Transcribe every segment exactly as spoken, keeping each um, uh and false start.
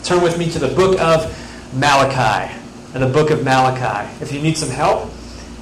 turn with me to the book of Malachi. And the book of Malachi. If you need some help,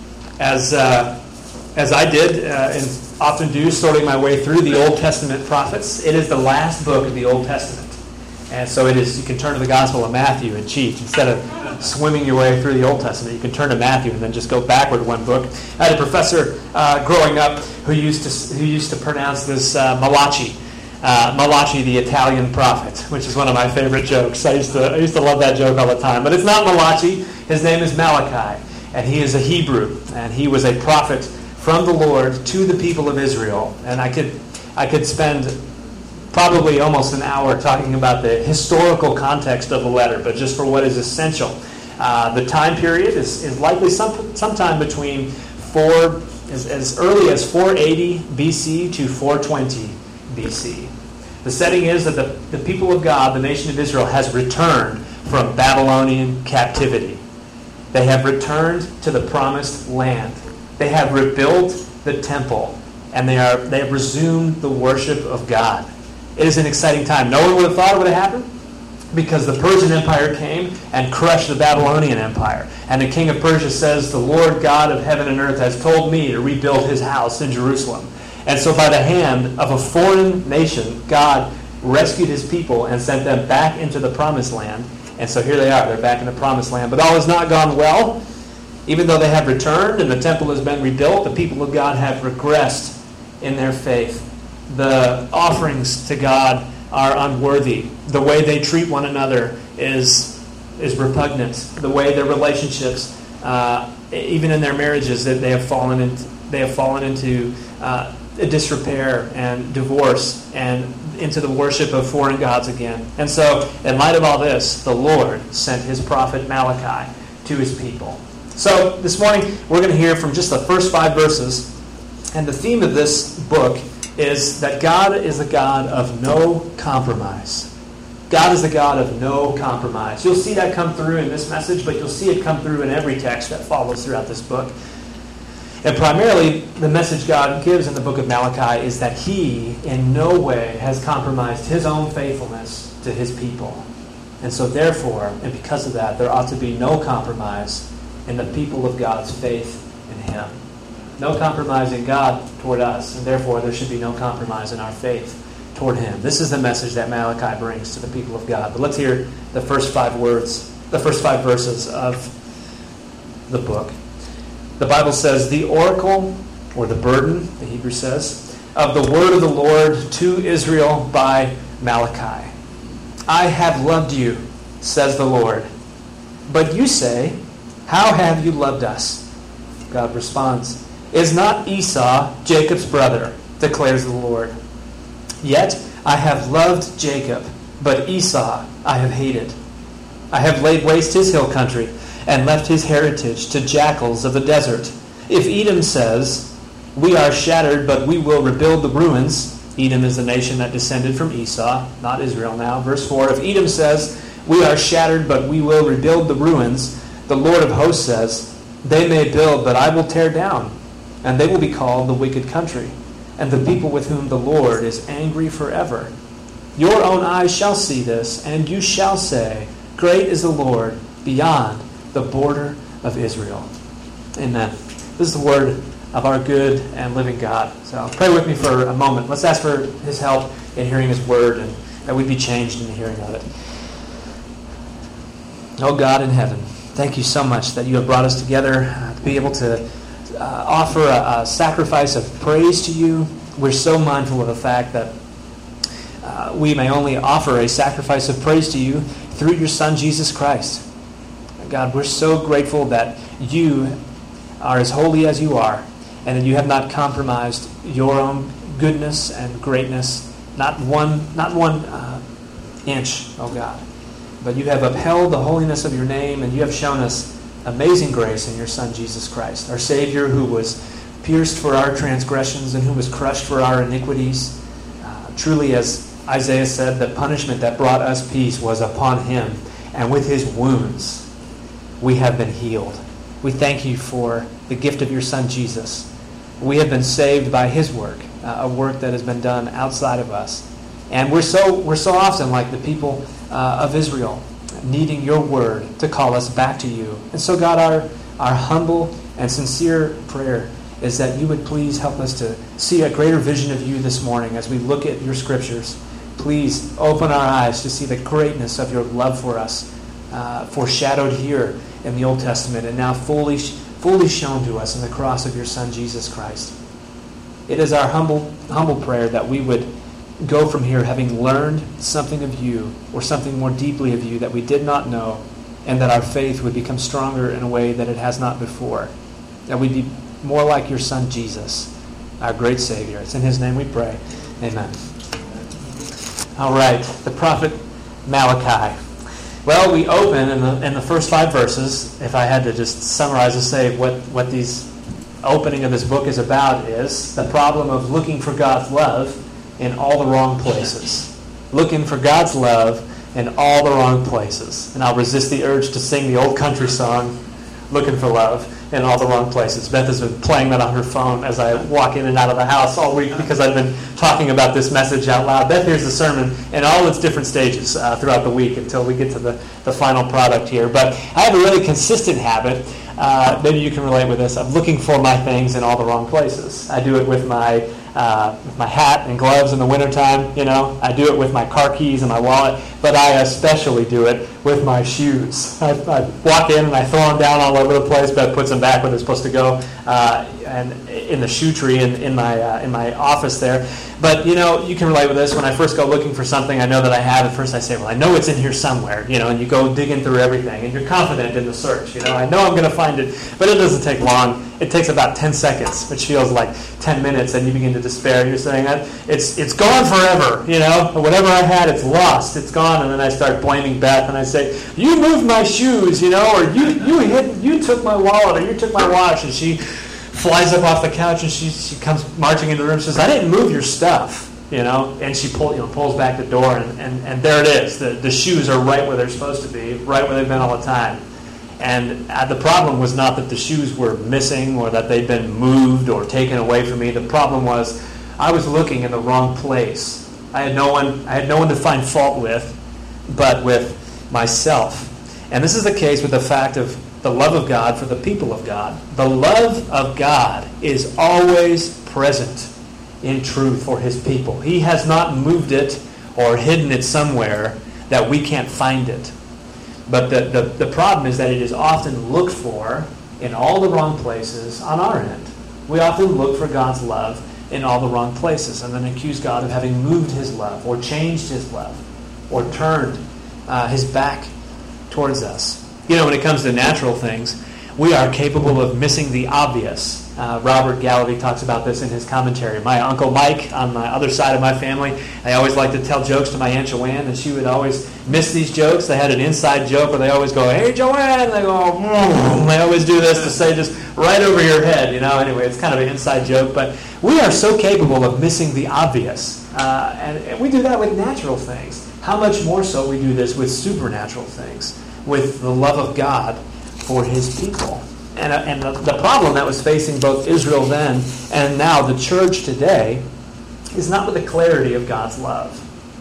as uh, as I did uh, and often do, sorting my way through the Old Testament prophets, it is the last book of the Old Testament. And so it is. You can turn to the Gospel of Matthew and cheat. Instead of swimming your way through the Old Testament, you can turn to Matthew and then just go backward one book. I had a professor uh, growing up who used to who used to pronounce this uh, Malachi. Uh, Malachi, the Italian prophet, which is one of my favorite jokes. I used to I used to love that joke all the time. But it's not Malachi. His name is Malachi, and he is a Hebrew, and he was a prophet from the Lord to the people of Israel. And I could I could spend probably almost an hour talking about the historical context of the letter, but just for what is essential. Uh, the time period is, is likely some sometime between four as, as early as four eighty B C to four twenty B C. The setting is that the, the people of God, the nation of Israel, has returned from Babylonian captivity. They have returned to the promised land. They have rebuilt the temple, and they are they have resumed the worship of God. It is an exciting time. No one would have thought it would have happened because the Persian Empire came and crushed the Babylonian Empire. And the king of Persia says, "The Lord God of heaven and earth has told me to rebuild his house in Jerusalem." And so by the hand of a foreign nation, God rescued his people and sent them back into the promised land. And so here they are. They're back in the promised land. But all has not gone well. Even though they have returned and the temple has been rebuilt, the people of God have regressed in their faith. The offerings to God are unworthy. The way they treat one another is, is repugnant. The way their relationships, uh, even in their marriages, that they have fallen into, they have fallen into uh, disrepair and divorce and into the worship of foreign gods again. And so, in light of all this, the Lord sent his prophet Malachi to his people. So, this morning, we're going to hear from just the first five verses. And the theme of this book is that God is a God of no compromise. God is a God of no compromise. You'll see that come through in this message, but you'll see it come through in every text that follows throughout this book. And primarily, the message God gives in the book of Malachi is that he in no way has compromised his own faithfulness to his people. And so therefore, and because of that, there ought to be no compromise in the people of God's faith in him. No compromise in God toward us, and therefore there should be no compromise in our faith toward him. This is the message that Malachi brings to the people of God. But let's hear the first five words, the first five verses of the book. The Bible says, "The oracle," or the burden, the Hebrew says, "of the word of the Lord to Israel by Malachi. I have loved you, says the Lord. But you say, how have you loved us?" God responds, "Is not Esau Jacob's brother, declares the Lord. Yet I have loved Jacob, but Esau I have hated. I have laid waste his hill country, and left his heritage to jackals of the desert. If Edom says, we are shattered, but we will rebuild the ruins." Edom is the nation that descended from Esau, not Israel now. Verse four, "If Edom says, we are shattered, but we will rebuild the ruins, the Lord of hosts says, they may build, but I will tear down, and they will be called the wicked country, and the people with whom the Lord is angry forever. Your own eyes shall see this, and you shall say, great is the Lord beyond the border of Israel." Amen. This is the word of our good and living God. So pray with me for a moment. Let's ask for his help in hearing his word, and that we be changed in the hearing of it. Oh God in heaven, thank you so much that you have brought us together uh, to be able to uh, offer a, a sacrifice of praise to you. We're so mindful of the fact that uh, we may only offer a sacrifice of praise to you through your Son, Jesus Christ. God, we're so grateful that you are as holy as you are, and that you have not compromised your own goodness and greatness, not one, not one uh, inch, oh God. But you have upheld the holiness of your name, and you have shown us amazing grace in your Son, Jesus Christ, our Savior, who was pierced for our transgressions and who was crushed for our iniquities. Uh, truly, as Isaiah said, the punishment that brought us peace was upon him, and with his wounds we have been healed. We thank you for the gift of your Son, Jesus. We have been saved by his work, uh, a work that has been done outside of us. And we're so we're so often like the people uh, of Israel, needing your word to call us back to you. And so, God, our, our humble and sincere prayer is that you would please help us to see a greater vision of you this morning as we look at your scriptures. Please open our eyes to see the greatness of your love for us, uh, foreshadowed here in the Old Testament and now fully, fully shown to us in the cross of your Son, Jesus Christ. It is our humble, humble prayer that we would go from here having learned something of you or something more deeply of you that we did not know, and that our faith would become stronger in a way that it has not before. That we'd be more like your Son, Jesus, our great Savior. It's in his name we pray. Amen. All right, the prophet Malachi. Well, we open in the in the first five verses. If I had to just summarize and say what, what these opening of this book is about, is the problem of looking for God's love in all the wrong places. Looking for God's love in all the wrong places. And I'll resist the urge to sing the old country song, Looking for Love in All the Wrong Places. Beth has been playing that on her phone as I walk in and out of the house all week because I've been talking about this message out loud. Beth hears the sermon in all its different stages uh, throughout the week until we get to the, the final product here. But I have a really consistent habit, uh, maybe you can relate with this, of looking for my things in all the wrong places. I do it with my Uh, with my hat and gloves in the wintertime, you know. I do it with my car keys and my wallet, but I especially do it with my shoes. I, I walk in and I throw them down all over the place. Beth puts them back where they're supposed to go, uh, and in the shoe tree in, in my uh, in my office there. But, you know, you can relate with this. When I first go looking for something I know that I have, at first I say, well, I know it's in here somewhere, you know, and you go digging through everything, and you're confident in the search, you know. I know I'm going to find it, but it doesn't take long. It takes about ten seconds, which feels like ten minutes, and you begin to despair. You're saying, it's it's gone forever, you know. Whatever I had, it's lost, it's gone. And then I start blaming Beth, and I say, you moved my shoes, you know, or you you hit, you took my wallet, or you took my watch. And she flies up off the couch, and she she comes marching into the room and says, I didn't move your stuff, you know. And she pull, you know, pulls back the door, and, and, and there it is. The, the shoes are right where they're supposed to be, right where they've been all the time. And uh, the problem was not that the shoes were missing or that they'd been moved or taken away from me. The problem was I was looking in the wrong place. I had no one I had no one to find fault with but with myself. And this is the case with the fact of the love of God for the people of God. The love of God is always present in truth for his people. He has not moved it or hidden it somewhere that we can't find it. But the, the, the problem is that it is often looked for in all the wrong places on our end. We often look for God's love in all the wrong places and then accuse God of having moved his love or changed his love or turned uh, his back towards us. You know, when it comes to natural things, we are capable of missing the obvious. Uh, Robert Gallaty talks about this in his commentary. My Uncle Mike, on the other side of my family, I always liked to tell jokes to my Aunt Joanne, and she would always miss these jokes. They had an inside joke where they always go, hey, Joanne, and they go, mm. They always do this to say just right over your head, you know. Anyway, it's kind of an inside joke, but we are so capable of missing the obvious, uh, and, and we do that with natural things. How much more so we do this with supernatural things, with the love of God for his people. And, uh, and the, the problem that was facing both Israel then and now the church today is not with the clarity of God's love.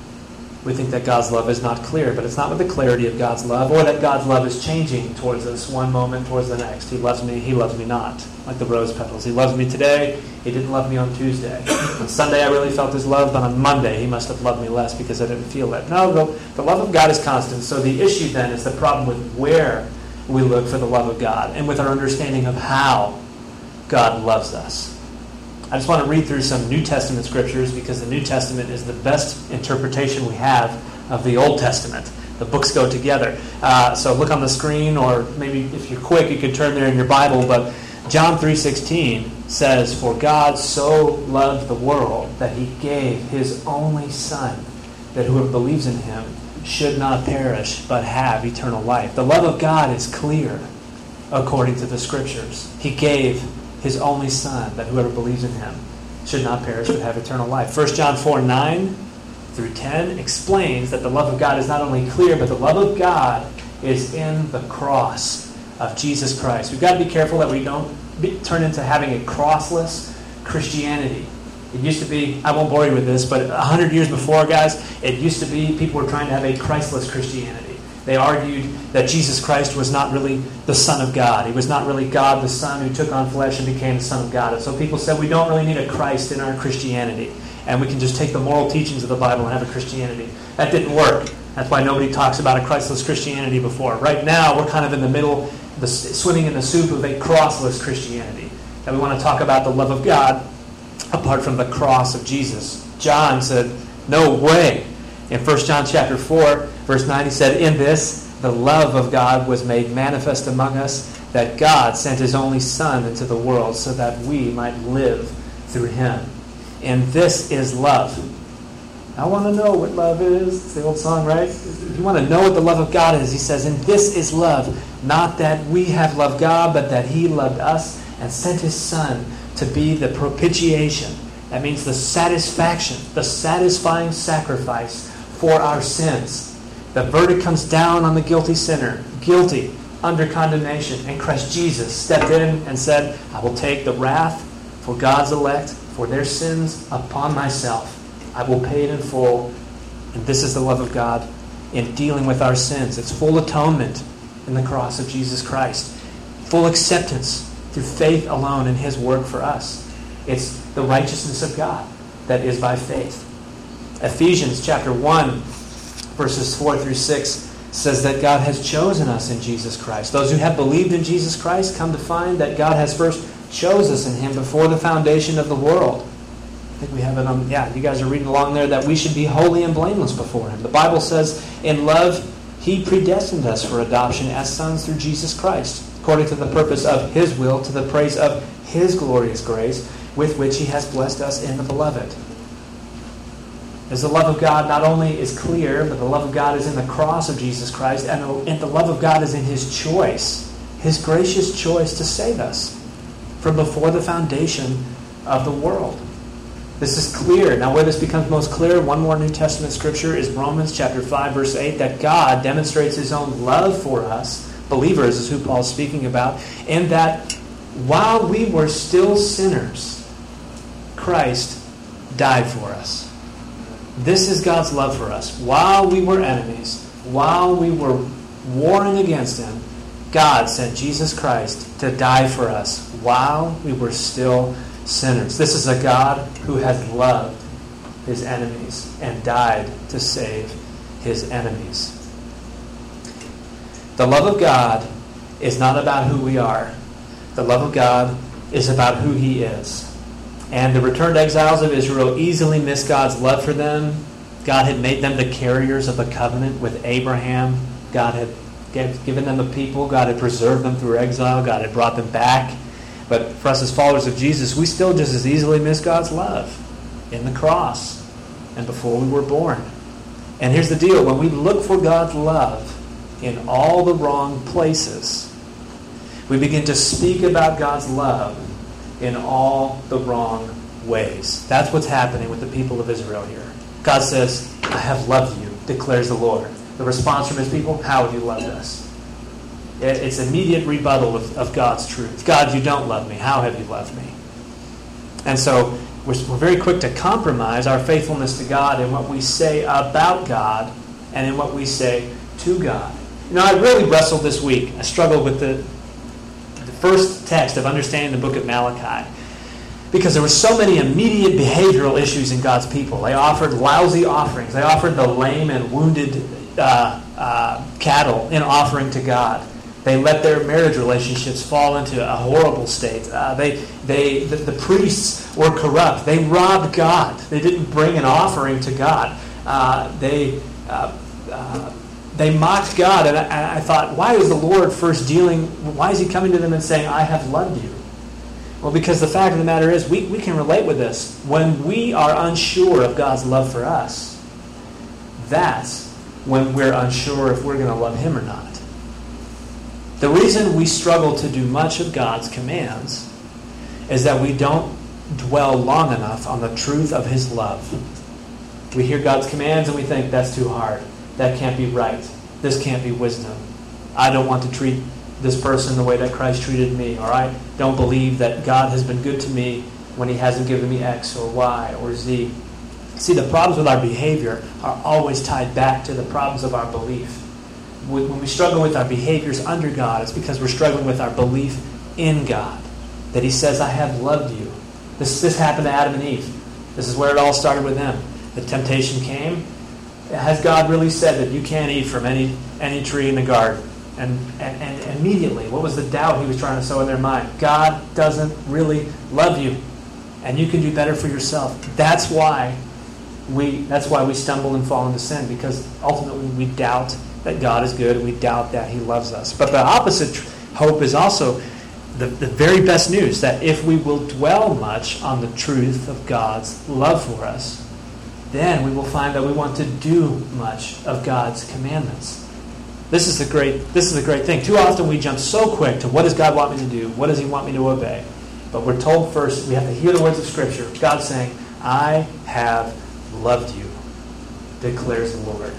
We think that God's love is not clear, but it's not with the clarity of God's love or that God's love is changing towards us one moment towards the next. He loves me, he loves me not, like the rose petals. He loves me today, he didn't love me on Tuesday. On Sunday I really felt his love, but on Monday he must have loved me less because I didn't feel it. No, the, the love of God is constant. So the issue then is the problem with where we look for the love of God and with our understanding of how God loves us. I just want to read through some New Testament scriptures because the New Testament is the best interpretation we have of the Old Testament. The books go together. Uh, so look on the screen, or maybe if you're quick, you can turn there in your Bible. But John three sixteen says, for God so loved the world that he gave his only Son, that whoever believes in him should not perish, but have eternal life. The love of God is clear according to the Scriptures. He gave his only Son, that whoever believes in him should not perish, but have eternal life. First John four, nine through ten explains that the love of God is not only clear, but the love of God is in the cross of Jesus Christ. We've got to be careful that we don't be, turn into having a crossless Christianity. It used to be, I won't bore you with this, but a hundred years before, guys, it used to be people were trying to have a Christless Christianity. They argued that Jesus Christ was not really the Son of God. He was not really God the Son who took on flesh and became the Son of God. And so people said we don't really need a Christ in our Christianity. And we can just take the moral teachings of the Bible and have a Christianity. That didn't work. That's why nobody talks about a Christless Christianity before. Right now, we're kind of in the middle, the, swimming in the soup of a crossless Christianity. And we want to talk about the love of God apart from the cross of Jesus. John said, no way. In First John chapter four, verse nine, he said, in this, the love of God was made manifest among us, that God sent his only Son into the world so that we might live through him. And this is love. I want to know what love is. It's the old song, right? If you want to know what the love of God is, he says, and this is love, not that we have loved God, but that he loved us and sent his Son to be the propitiation. That means the satisfaction, the satisfying sacrifice for our sins. The verdict comes down on the guilty sinner, guilty, under condemnation. And Christ Jesus stepped in and said, I will take the wrath for God's elect, for their sins upon myself. I will pay it in full. And this is the love of God in dealing with our sins. It's full atonement in the cross of Jesus Christ. Full acceptance through faith alone in his work for us. It's the righteousness of God that is by faith. Ephesians chapter one, verses four through six says that God has chosen us in Jesus Christ. Those who have believed in Jesus Christ come to find that God has first chose us in him before the foundation of the world. I think we have it on, yeah, you guys are reading along there, that we should be holy and blameless before him. The Bible says, in love, he predestined us for adoption as sons through Jesus Christ, according to the purpose of his will, to the praise of his glorious grace, with which he has blessed us in the beloved. As the love of God not only is clear, but the love of God is in the cross of Jesus Christ, and the, and the love of God is in his choice, his gracious choice to save us from before the foundation of the world. This is clear. Now, where this becomes most clear, one more New Testament scripture is Romans chapter five, verse eight, that God demonstrates his own love for us, believers is who Paul's speaking about, in that while we were still sinners, Christ died for us. This is God's love for us. While we were enemies, while we were warring against him, God sent Jesus Christ to die for us while we were still sinners. This is a God who has loved his enemies and died to save his enemies. The love of God is not about who we are. The love of God is about who he is. And the returned exiles of Israel easily missed God's love for them. God had made them the carriers of a covenant with Abraham. God had given them a people. God had preserved them through exile. God had brought them back. But for us as followers of Jesus, we still just as easily miss God's love in the cross and before we were born. And here's the deal. When we look for God's love in all the wrong places, we begin to speak about God's love in all the wrong ways. That's what's happening with the people of Israel here. God says, I have loved you, declares the Lord. The response from his people, how have you loved us? It's immediate rebuttal of, of God's truth. God, you don't love me. How have you loved me? And so we're, we're very quick to compromise our faithfulness to God in what we say about God and in what we say to God. You know, I really wrestled this week. I struggled with the, the first text of understanding the book of Malachi, because there were so many immediate behavioral issues in God's people. They offered lousy offerings. They offered the lame and wounded uh, uh, cattle in offering to God. They let their marriage relationships fall into a horrible state. Uh, they, they, the, the priests were corrupt. They robbed God. They didn't bring an offering to God. Uh, they, uh, uh, they mocked God. And I, and I thought, why is the Lord first dealing? Why is he coming to them and saying, "I have loved you"? Well, because the fact of the matter is, we, we can relate with this. When we are unsure of God's love for us, that's when we're unsure if we're going to love him or not. The reason we struggle to do much of God's commands is that we don't dwell long enough on the truth of his love. We hear God's commands and we think, that's too hard. That can't be right. This can't be wisdom. I don't want to treat this person the way that Christ treated me. Or I don't believe that God has been good to me when he hasn't given me X or Y or Z. See, the problems with our behavior are always tied back to the problems of our belief. When we struggle with our behaviors under God, it's because we're struggling with our belief in God. That he says, I have loved you. This, this happened to Adam and Eve. This is where it all started with them. The temptation came. Has God really said that you can't eat from any, any tree in the garden? And, and, and immediately, what was the doubt he was trying to sow in their mind? God doesn't really love you. And you can do better for yourself. That's why we that's why we stumble and fall into sin, because ultimately we doubt that God is good and we doubt that he loves us. But the opposite tr- hope is also the, the very best news, that if we will dwell much on the truth of God's love for us, then we will find that we want to do much of God's commandments. This is the great this is the great thing. Too often we jump so quick to what does God want me to do? What does he want me to obey? But we're told first, we have to hear the words of Scripture. God's saying, I have loved you, declares the Lord.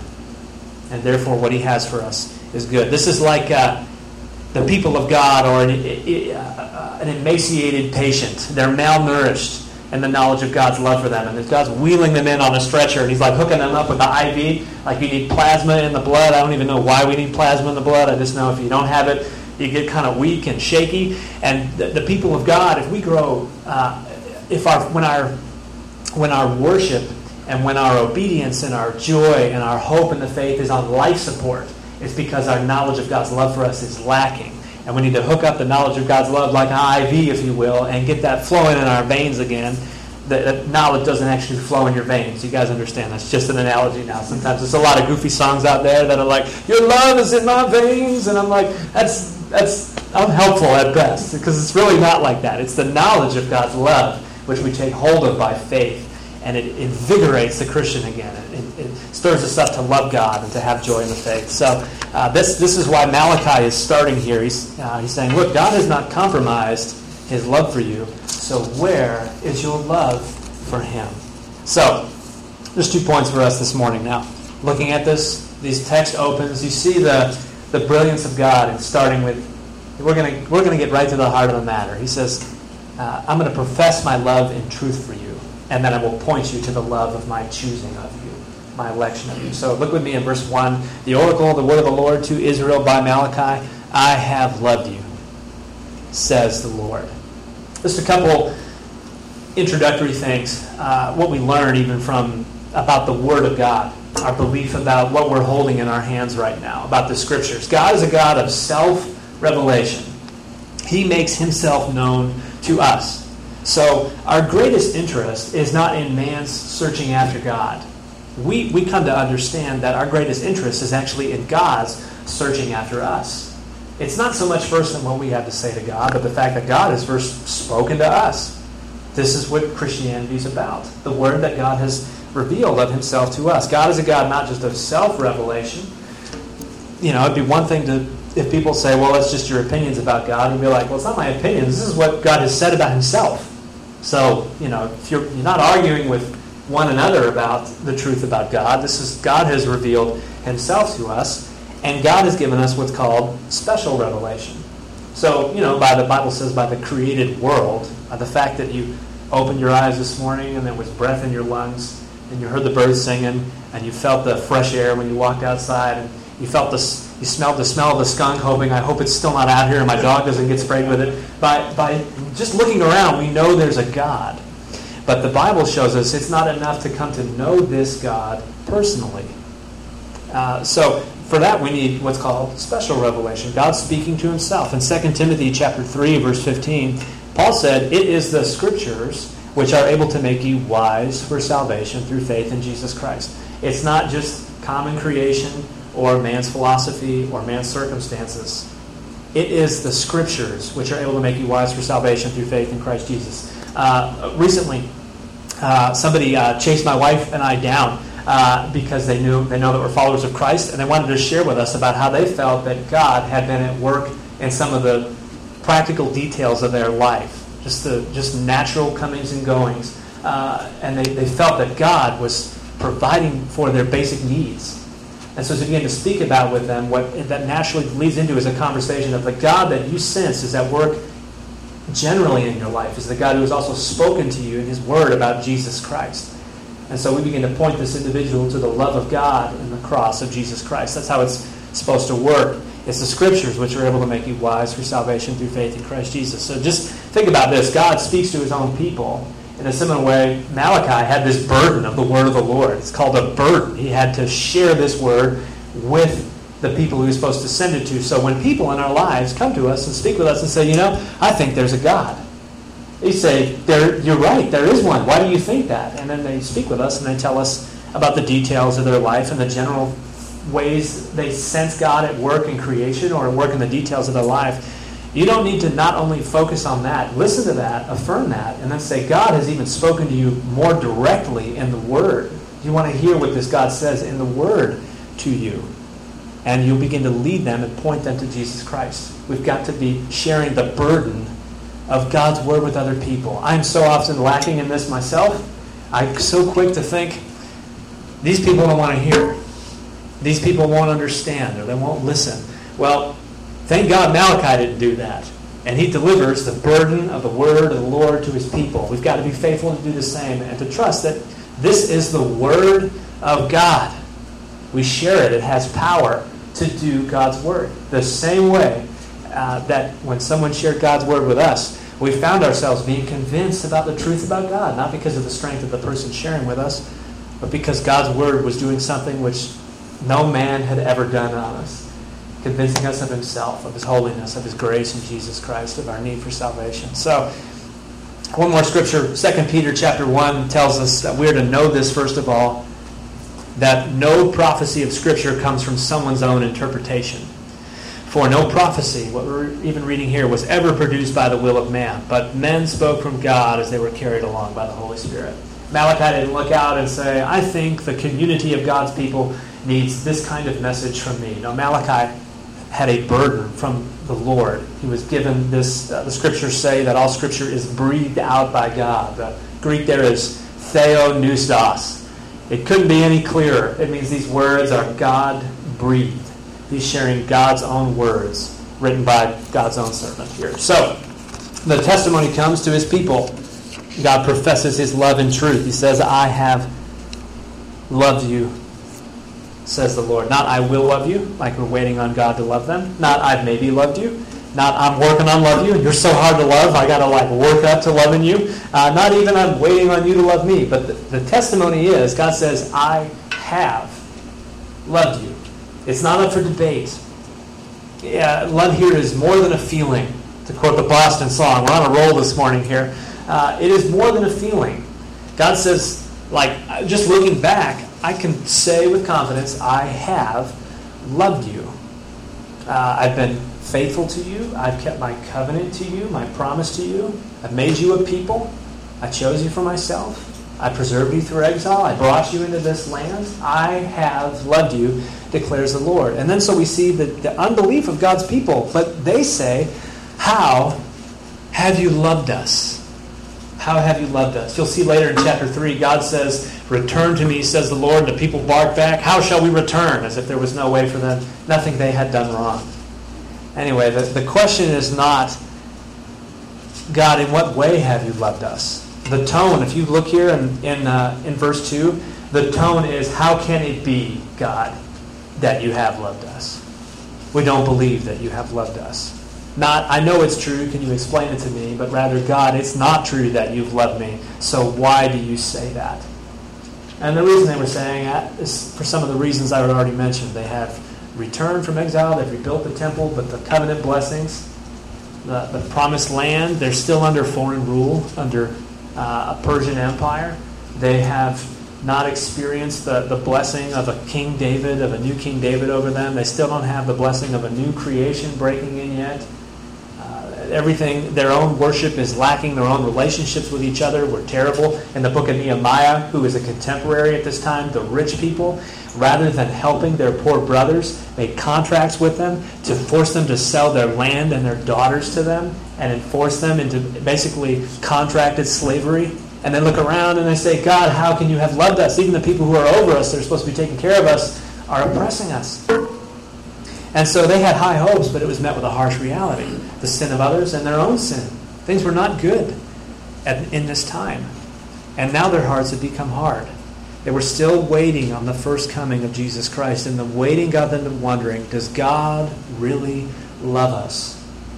And therefore what he has for us is good. This is like uh, the people of God, or an, uh, an emaciated patient. They're malnourished in the knowledge of God's love for them. And God's wheeling them in on a stretcher, and he's like hooking them up with the I V, like you need plasma in the blood. I don't even know why we need plasma in the blood. I just know if you don't have it, you get kind of weak and shaky. And the, the people of God, if we grow, uh, if our when our when our worship and when our obedience and our joy and our hope in the faith is on life support, it's because our knowledge of God's love for us is lacking. And we need to hook up the knowledge of God's love like an I V, if you will, and get that flowing in our veins again. That knowledge doesn't actually flow in your veins. You guys understand. That's just an analogy now. Sometimes there's a lot of goofy songs out there that are like, your love is in my veins. And I'm like, that's that's unhelpful at best, because it's really not like that. It's the knowledge of God's love which we take hold of by faith. And it invigorates the Christian again. It, it stirs us up to love God and to have joy in the faith. So uh, this this is why Malachi is starting here. He's, uh, he's saying, look, God has not compromised his love for you. So where is your love for him? So there's two points for us this morning. Now, looking at this, these text opens, you see the, the brilliance of God. And starting with, we're going to we're going to get right to the heart of the matter. He says, uh, I'm going to profess my love in truth for you. And then I will point you to the love of my choosing of you, my election of you. So look with me in verse one. The oracle of the word of the Lord to Israel by Malachi. I have loved you, says the Lord. Just a couple introductory things. Uh, what we learn even from about the Word of God. Our belief about what we're holding in our hands right now. About the Scriptures. God is a God of self-revelation. He makes himself known to us. So our greatest interest is not in man's searching after God. We we come to understand that our greatest interest is actually in God's searching after us. It's not so much first in what we have to say to God, but the fact that God has first spoken to us. This is what Christianity is about. The Word that God has revealed of himself to us. God is a God not just of self-revelation. You know, it'd be one thing to if people say, well, it's just your opinions about God. And be like, well, it's not my opinions. This is what God has said about himself. So, you know, if you're, you're not arguing with one another about the truth about God. This is God has revealed himself to us, and God has given us what's called special revelation. So, you know, by the Bible says by the created world, by the fact that you opened your eyes this morning and there was breath in your lungs, and you heard the birds singing, and you felt the fresh air when you walked outside, and you felt the you smelled the smell of the skunk, hoping, I hope it's still not out here and my dog doesn't get sprayed with it. By by just looking around, we know there's a God. But the Bible shows us it's not enough to come to know this God personally. Uh, so for that we need what's called special revelation. God speaking to himself. In Second Timothy chapter three, verse fifteen, Paul said, it is the Scriptures which are able to make you wise for salvation through faith in Jesus Christ. It's not just common creation or man's philosophy or man's circumstances. It is the Scriptures which are able to make you wise for salvation through faith in Christ Jesus. Uh, recently, uh, somebody uh, chased my wife and I down uh, because they knew they know that we're followers of Christ, and they wanted to share with us about how they felt that God had been at work in some of the practical details of their life, just the just natural comings and goings, uh, and they, they felt that God was providing for their basic needs. And so as we begin to speak about with them, what that naturally leads into is a conversation of the God that you sense is at work generally in your life is the God who has also spoken to you in his word about Jesus Christ. And so we begin to point this individual to the love of God and the cross of Jesus Christ. That's how it's supposed to work. It's the scriptures which are able to make you wise for salvation through faith in Christ Jesus. So just think about this. God speaks to his own people. In a similar way, Malachi had this burden of the word of the Lord. It's called a burden. He had to share this word with the people who he was supposed to send it to. So when people in our lives come to us and speak with us and say, you know, I think there's a God. They say, there, you're right, there is one. Why do you think that? And then they speak with us and they tell us about the details of their life and the general ways they sense God at work in creation or at work in the details of their life. You don't need to not only focus on that, listen to that, affirm that, and then say, God has even spoken to you more directly in the Word. You want to hear what this God says in the Word to you. And you'll begin to lead them and point them to Jesus Christ. We've got to be sharing the burden of God's Word with other people. I'm so often lacking in this myself. I'm so quick to think, these people don't want to hear. These people won't understand or they won't listen. Well, thank God Malachi didn't do that. And he delivers the burden of the word of the Lord to his people. We've got to be faithful to do the same and to trust that this is the word of God. We share it. It has power to do God's word. The same way uh, that when someone shared God's word with us, we found ourselves being convinced about the truth about God, not because of the strength of the person sharing with us, but because God's word was doing something which no man had ever done on us, convincing us of himself, of his holiness, of his grace in Jesus Christ, of our need for salvation. So, one more scripture, Second Peter chapter one tells us that we're to know this first of all, that no prophecy of Scripture comes from someone's own interpretation. For no prophecy, what we're even reading here, was ever produced by the will of man, but men spoke from God as they were carried along by the Holy Spirit. Malachi didn't look out and say, I think the community of God's people needs this kind of message from me. No, Malachi had a burden from the Lord. He was given this, uh, the scriptures say that all scripture is breathed out by God. The Greek there is theopneustos. It couldn't be any clearer. It means these words are God-breathed. He's sharing God's own words written by God's own servant here. So, the testimony comes to his people. God professes his love and truth. He says, I have loved you, says the Lord. Not I will love you, like we're waiting on God to love them. Not I've maybe loved you. Not I'm working on love you, and you're so hard to love, I got to like work up to loving you. Uh, not even I'm waiting on you to love me. But the, the testimony is, God says, I have loved you. It's not up for debate. Yeah, love here is more than a feeling. To quote the Boston song, we're on a roll this morning here. Uh, it is more than a feeling. God says, like, just looking back, I can say with confidence, I have loved you. Uh, I've been faithful to you. I've kept my covenant to you, my promise to you. I've made you a people. I chose you for myself. I preserved you through exile. I brought you into this land. I have loved you, declares the Lord. And then so we see the, the unbelief of God's people. But they say, how have you loved us? How have you loved us? You'll see later in chapter three, God says, return to me, says the Lord. The people bark back, how shall we return? As if there was no way for them, nothing they had done wrong. Anyway, the, the question is not, God, in what way have you loved us? The tone, if you look here in, in, uh, in verse two, the tone is, how can it be, God, that you have loved us? We don't believe that you have loved us. Not, I know it's true, can you explain it to me? But rather, God, it's not true that you've loved me, so why do you say that? And the reason they were saying that is for some of the reasons I already mentioned. They have returned from exile, they've rebuilt the temple, but the covenant blessings, the, the promised land, they're still under foreign rule, under uh, a Persian empire. They have not experienced the, the blessing of a King David, of a new King David over them. They still don't have the blessing of a new creation breaking in yet. Everything, their own worship is lacking. Their own relationships with each other were terrible. In the book of Nehemiah, who is a contemporary at this time, the rich people, rather than helping their poor brothers, made contracts with them to force them to sell their land and their daughters to them and enforce them into basically contracted slavery. And then look around and they say, God, how can you have loved us? Even the people who are over us, that are supposed to be taking care of us, are oppressing us. And so they had high hopes, but it was met with a harsh reality. The sin of others and their own sin. Things were not good at, in this time. And now their hearts had become hard. They were still waiting on the first coming of Jesus Christ. And the waiting got them to wondering, does God really love us?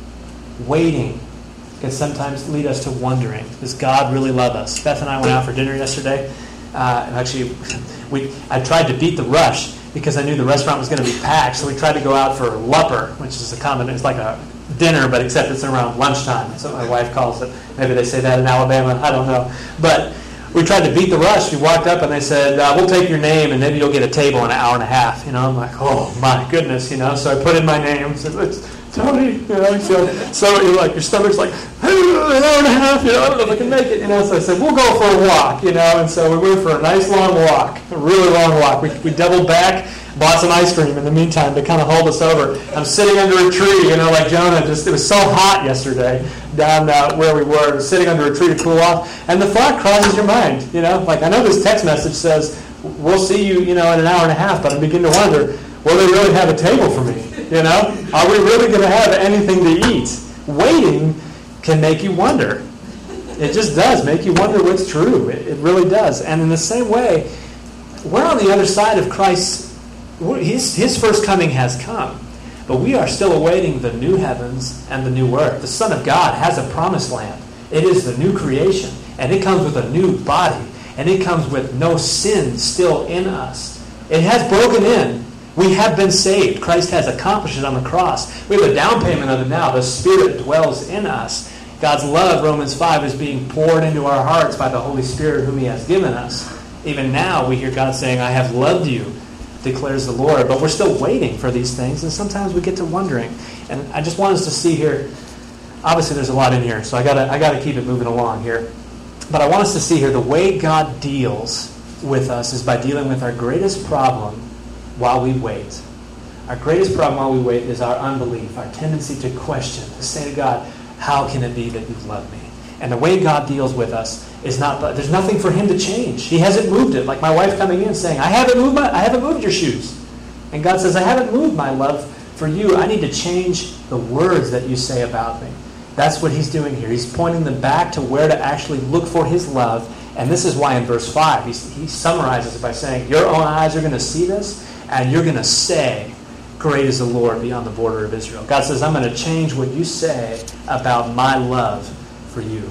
Waiting can sometimes lead us to wondering, does God really love us? Beth and I went out for dinner yesterday. Uh, and actually, we I tried to beat the rush because I knew the restaurant was going to be packed. So we tried to go out for Lupper, which is a common, it's like a dinner, but except it's around lunchtime. That's what my wife calls it. Maybe they say that in Alabama. I don't know. But we tried to beat the rush. We walked up and they said, uh, we'll take your name and maybe you'll get a table in an hour and a half. You know, I'm like, oh my goodness, you know. So I put in my name. Said, it's Tony, you know. So, so you're like, your stomach's like, hey, an hour and a half, you know, I don't know if I can make it, you know. So I said, we'll go for a walk, you know. And so we went for a nice long walk, a really long walk. We, we doubled back, bought some ice cream in the meantime to kind of hold us over. I'm sitting under a tree, you know, like Jonah. Just it was so hot yesterday down uh, where we were, sitting under a tree to cool off. And the thought crosses your mind, you know. Like, I know this text message says, we'll see you, you know, in an hour and a half, but I begin to wonder, will they really have a table for me? You know? Are we really going to have anything to eat? Waiting can make you wonder. It just does make you wonder what's true. It, it really does. And in the same way, we're on the other side of Christ's, his, his first coming has come. But we are still awaiting the new heavens and the new earth. The Son of God has a promised land. It is the new creation. And it comes with a new body. And it comes with no sin still in us. It has broken in. We have been saved. Christ has accomplished it on the cross. We have a down payment of it now. The Spirit dwells in us. God's love, Romans five, is being poured into our hearts by the Holy Spirit whom He has given us. Even now we hear God saying, I have loved you, declares the Lord. But we're still waiting for these things, and sometimes we get to wondering. And I just want us to see here, obviously there's a lot in here, so I gotta I gotta keep it moving along here. But I want us to see here the way God deals with us is by dealing with our greatest problem while we wait. Our greatest problem while we wait is our unbelief, our tendency to question, to say to God, how can it be that you love me? And the way God deals with us is not, there's nothing for Him to change. He hasn't moved it. Like my wife coming in saying, I haven't moved my, I haven't moved your shoes. And God says, I haven't moved my love for you. I need to change the words that you say about me. That's what He's doing here. He's pointing them back to where to actually look for His love. And this is why in verse five, he, he summarizes it by saying, your own eyes are going to see this, and you're going to say, great is the Lord beyond the border of Israel. God says, I'm going to change what you say about my love for you.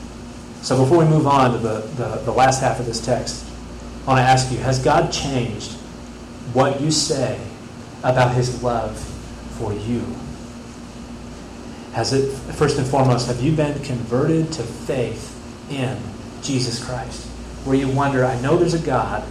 So before we move on to the, the, the last half of this text, I want to ask you, has God changed what you say about His love for you? Has it, first and foremost, have you been converted to faith in Jesus Christ? Where you wonder, I know there's a God,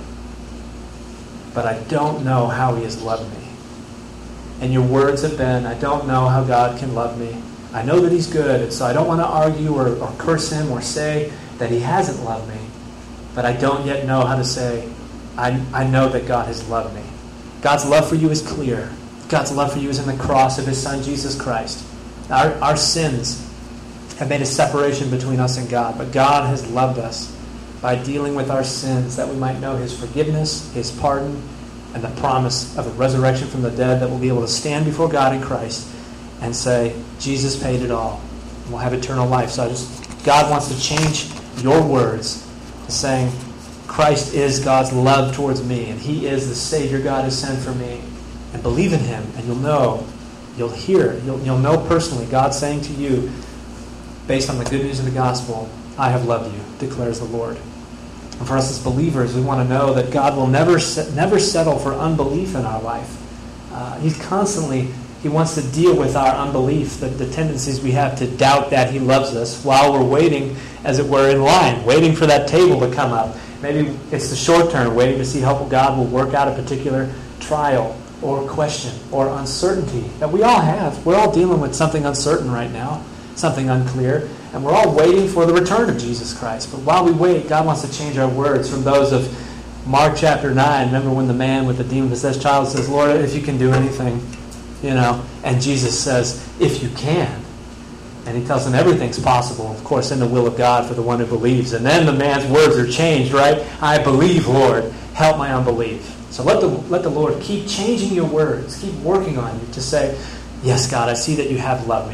but I don't know how He has loved me. And your words have been, I don't know how God can love me. I know that He's good, and so I don't want to argue or, or curse Him or say that He hasn't loved me. But I don't yet know how to say, I, I know that God has loved me. God's love for you is clear. God's love for you is in the cross of His Son, Jesus Christ. Our, our sins have made a separation between us and God, but God has loved us by dealing with our sins that we might know His forgiveness, His pardon, and the promise of a resurrection from the dead that we'll be able to stand before God in Christ and say, Jesus paid it all. And we'll have eternal life. So I just, God wants to change your words to saying, Christ is God's love towards me, and He is the Savior God has sent for me. And believe in Him, and you'll know, you'll hear, you'll, you'll know personally God saying to you, based on the good news of the gospel, I have loved you, declares the Lord. And for us as believers, we want to know that God will never never settle for unbelief in our life. Uh, he's constantly, He wants to deal with our unbelief, the, the tendencies we have to doubt that He loves us while we're waiting, as it were, in line, waiting for that table to come up. Maybe it's the short term, waiting to see how God will work out a particular trial or question or uncertainty that we all have. We're all dealing with something uncertain right now, something unclear, and we're all waiting for the return of Jesus Christ. But while we wait, God wants to change our words from those of Mark chapter nine. Remember when the man with the demon-possessed child says, Lord, if you can do anything, you know, and Jesus says, if you can. And He tells him everything's possible, of course, in the will of God for the one who believes. And then the man's words are changed, right? I believe, Lord, help my unbelief. So let the let the Lord keep changing your words, keep working on you to say, yes, God, I see that you have loved me.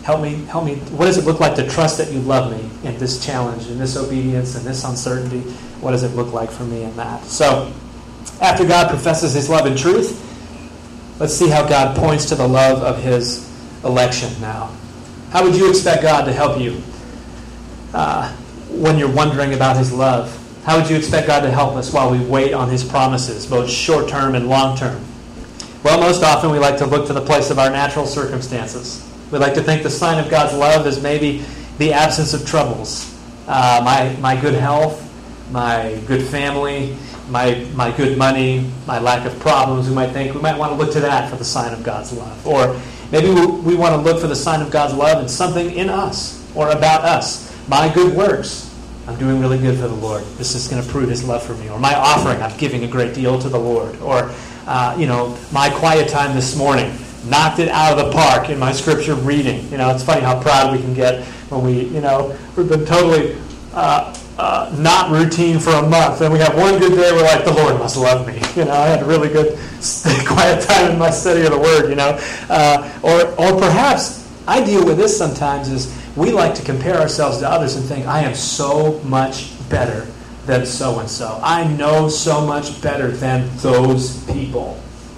Help me, help me. What does it look like to trust that you love me in this challenge, in this obedience, in this uncertainty? What does it look like for me in that? So, after God professes his love and truth, let's see how God points to the love of his election now. How would you expect God to help you uh, when you're wondering about his love? How would you expect God to help us while we wait on his promises, both short-term and long-term? Well, most often we like to look to the place of our natural circumstances. We like to think the sign of God's love is maybe the absence of troubles. Uh, my, my good health, my good family, my my good money, my lack of problems. We might think we might want to look to that for the sign of God's love. Or maybe we, we want to look for the sign of God's love in something in us or about us. My good works. I'm doing really good for the Lord. This is going to prove his love for me. Or my offering. I'm giving a great deal to the Lord. Or, uh, you know, my quiet time this morning. Knocked it out of the park in my scripture reading. You know, it's funny how proud we can get when we, you know, we've been totally uh, uh, not routine for a month. And we have one good day, we're like, the Lord must love me. You know, I had a really good quiet time in my study of the Word, you know. Uh, or, or perhaps, I deal with this sometimes, is we like to compare ourselves to others and think, I am so much better than so-and-so. I know so much better than those people.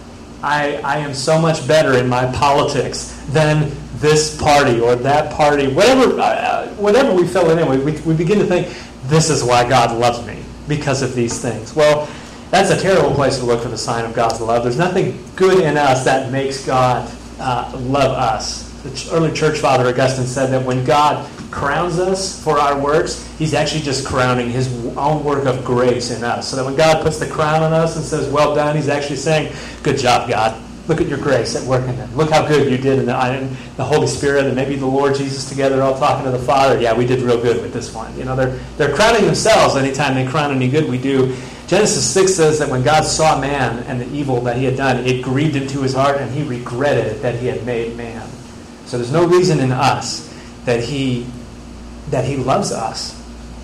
I, I am so much better in my politics than this party or that party. Whatever uh, whatever we fill it in, we, we begin to think, this is why God loves me, because of these things. Well, that's a terrible place to look for the sign of God's love. There's nothing good in us that makes God uh, love us. The early church father Augustine said that when God crowns us for our works, he's actually just crowning his own work of grace in us. So that when God puts the crown on us and says, well done, he's actually saying, good job, God. Look at your grace at work in it. Look how good you did in the, in the Holy Spirit and maybe the Lord Jesus together all talking to the Father. Yeah, we did real good with this one. You know, they're, they're crowning themselves anytime they crown any good we do. Genesis six says that when God saw man and the evil that he had done, it grieved him to his heart and he regretted that he had made man. So there's no reason in us that he that he loves us.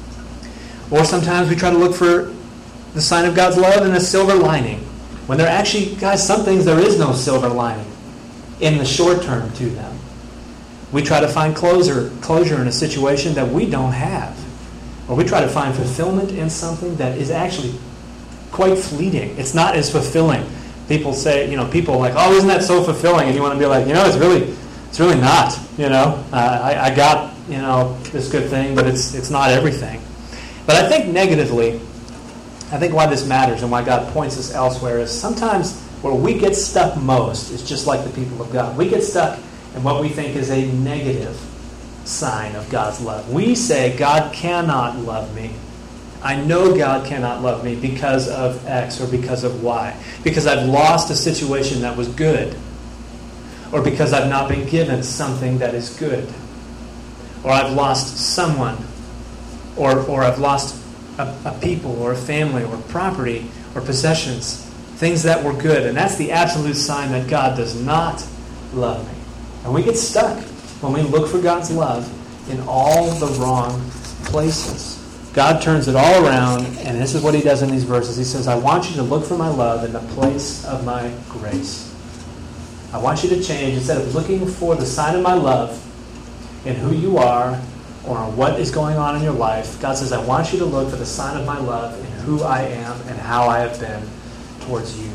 Or sometimes we try to look for the sign of God's love in a silver lining. When there actually, guys, some things there is no silver lining in the short term to them. We try to find closure, closure in a situation that we don't have. Or we try to find fulfillment in something that is actually quite fleeting. It's not as fulfilling. People say, you know, people are like, oh, isn't that so fulfilling? And you want to be like, you know, it's really... It's really not, you know. Uh, I, I got, you know, this good thing, but it's it's not everything. But I think negatively, I think why this matters and why God points us elsewhere is sometimes where we get stuck most is just like the people of God. We get stuck in what we think is a negative sign of God's love. We say, God cannot love me. I know God cannot love me because of X or because of Y. Because I've lost a situation that was good. Or because I've not been given something that is good. Or I've lost someone. Or or I've lost a, a people or a family or property or possessions. Things that were good. And that's the absolute sign that God does not love me. And we get stuck when we look for God's love in all the wrong places. God turns it all around, and this is what he does in these verses. He says, I want you to look for my love in the place of my grace. I want you to change, instead of looking for the sign of my love in who you are or in what is going on in your life, God says, I want you to look for the sign of my love in who I am and how I have been towards you.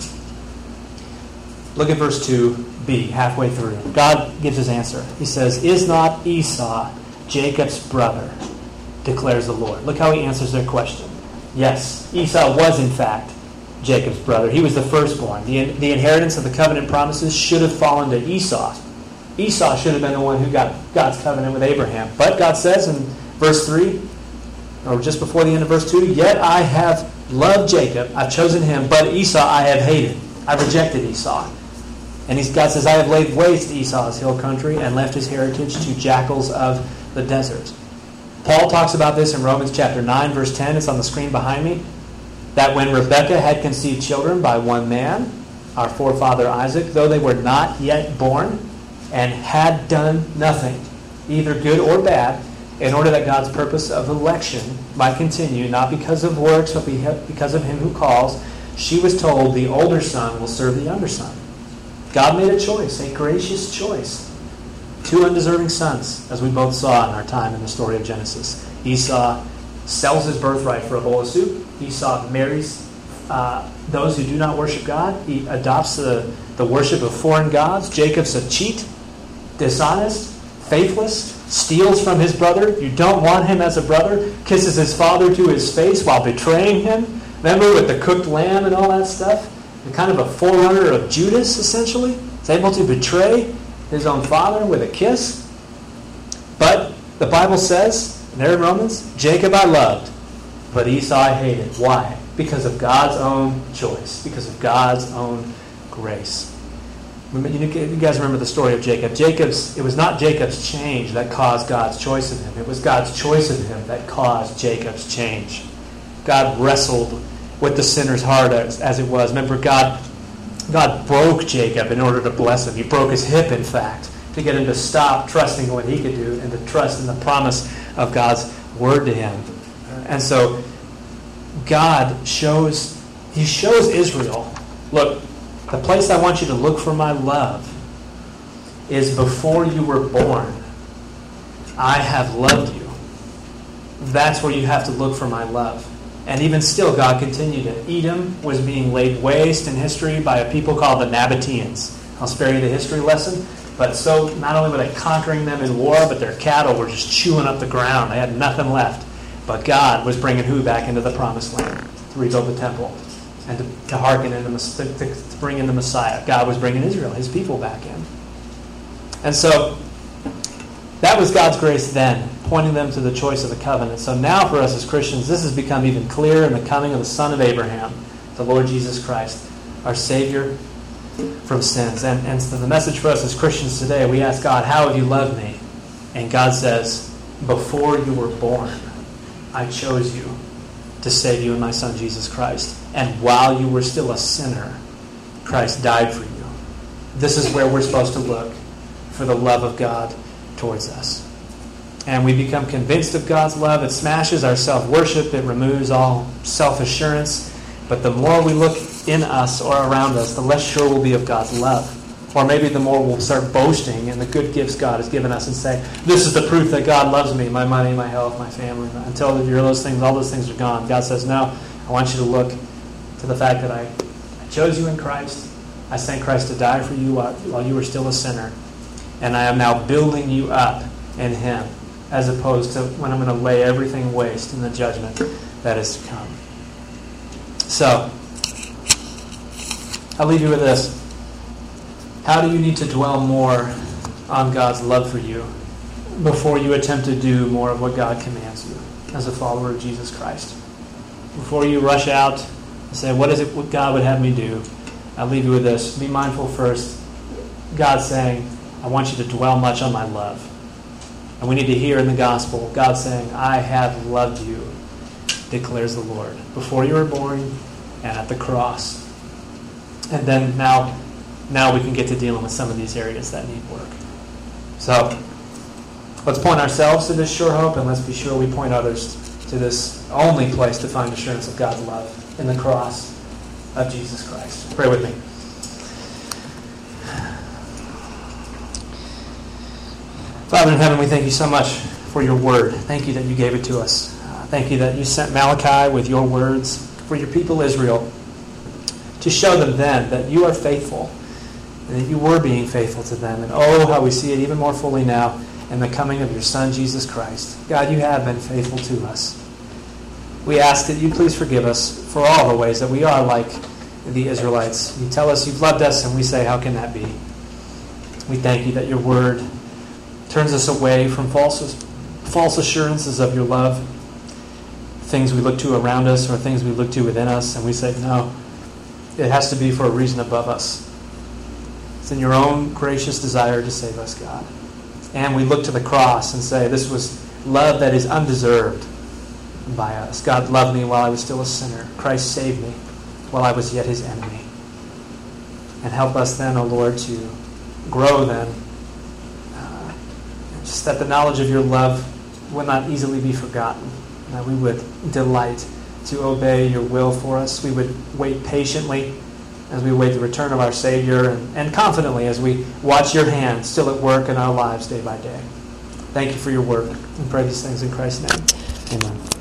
Look at verse two b, halfway through. God gives his answer. He says, is not Esau Jacob's brother, declares the Lord. Look how he answers their question. Yes, Esau was in fact Jacob's brother. He was the firstborn. The, the inheritance of the covenant promises should have fallen to Esau. Esau should have been the one who got God's covenant with Abraham. But God says in verse three, or just before the end of verse two, yet I have loved Jacob, I've chosen him, but Esau I have hated. I rejected Esau. And he's, God says, I have laid waste Esau's hill country and left his heritage to jackals of the desert. Paul talks about this in Romans chapter nine, verse ten. It's on the screen behind me. That when Rebekah had conceived children by one man, our forefather Isaac, though they were not yet born and had done nothing, either good or bad, in order that God's purpose of election might continue, not because of works, but because of him who calls, she was told the older son will serve the younger son. God made a choice, a gracious choice. Two undeserving sons, as we both saw in our time in the story of Genesis. Esau sells his birthright for a bowl of soup. Esau marries uh, those who do not worship God. He adopts the, the worship of foreign gods. Jacob's a cheat, dishonest, faithless, steals from his brother. You don't want him as a brother. Kisses his father to his face while betraying him. Remember with the cooked lamb and all that stuff? The kind of a forerunner of Judas, essentially. Is able to betray his own father with a kiss. But the Bible says, there in Romans, Jacob I loved, but Esau I hated. Why? Because of God's own choice. Because of God's own grace. You guys remember the story of Jacob. Jacob's, it was not Jacob's change that caused God's choice of him. It was God's choice of him that caused Jacob's change. God wrestled with the sinner's heart as, as it was. Remember, God, God broke Jacob in order to bless him. He broke his hip, in fact, to get him to stop trusting what he could do and to trust in the promise of God's word to him. And so God shows, he shows Israel, look, the place I want you to look for my love is before you were born. I have loved you. That's where you have to look for my love. And even still, God continued it. Edom was being laid waste in history by a people called the Nabateans. I'll spare you the history lesson. But so, not only were they conquering them in war, but their cattle were just chewing up the ground. They had nothing left. But God was bringing who back into the promised land? To rebuild the temple. And to, to hearken in the, to, to bring in the Messiah. God was bringing Israel, his people, back in. And so, that was God's grace then, pointing them to the choice of the covenant. So now for us as Christians, this has become even clearer in the coming of the Son of Abraham, the Lord Jesus Christ, our Savior from sins. And, and so the message for us as Christians today, we ask God, how have you loved me? And God says, before you were born, I chose you to save you in my Son Jesus Christ. And while you were still a sinner, Christ died for you. This is where we're supposed to look for the love of God towards us. And we become convinced of God's love. It smashes our self-worship. It removes all self-assurance. But the more we look in us or around us, the less sure we'll be of God's love. Or maybe the more we'll start boasting in the good gifts God has given us and say, this is the proof that God loves me, my money, my health, my family. Until you're those things, all those things are gone. God says, no, I want you to look to the fact that I, I chose you in Christ. I sent Christ to die for you while, while you were still a sinner. And I am now building you up in Him, as opposed to when I'm going to lay everything waste in the judgment that is to come. So, I'll leave you with this. How do you need to dwell more on God's love for you before you attempt to do more of what God commands you as a follower of Jesus Christ? Before you rush out and say, what is it what God would have me do? I'll leave you with this. Be mindful first. God's saying, I want you to dwell much on my love. And we need to hear in the gospel, God saying, I have loved you, declares the Lord, before you were born and at the cross. And then now, now we can get to dealing with some of these areas that need work. So, let's point ourselves to this sure hope, and let's be sure we point others to this only place to find assurance of God's love, in the cross of Jesus Christ. Pray with me. Father in heaven, we thank you so much for your word. Thank you that you gave it to us. Uh, thank you that you sent Malachi with your words for your people Israel to show them then that you are faithful and that you were being faithful to them. And oh, how we see it even more fully now in the coming of your Son, Jesus Christ. God, you have been faithful to us. We ask that you please forgive us for all the ways that we are like the Israelites. You tell us you've loved us, and we say, how can that be? We thank you that your word turns us away from false, false assurances of your love, things we look to around us or things we look to within us, and we say, no, it has to be for a reason above us. It's in your own gracious desire to save us, God. And we look to the cross and say, this was love that is undeserved by us. God loved me while I was still a sinner. Christ saved me while I was yet his enemy. And help us then, O Lord, to grow then, uh, just that the knowledge of your love will not easily be forgotten. That we would delight to obey your will for us. We would wait patiently as we await the return of our Savior, and, and confidently as we watch your hand still at work in our lives day by day. Thank you for your work. We pray these things in Christ's name. Amen.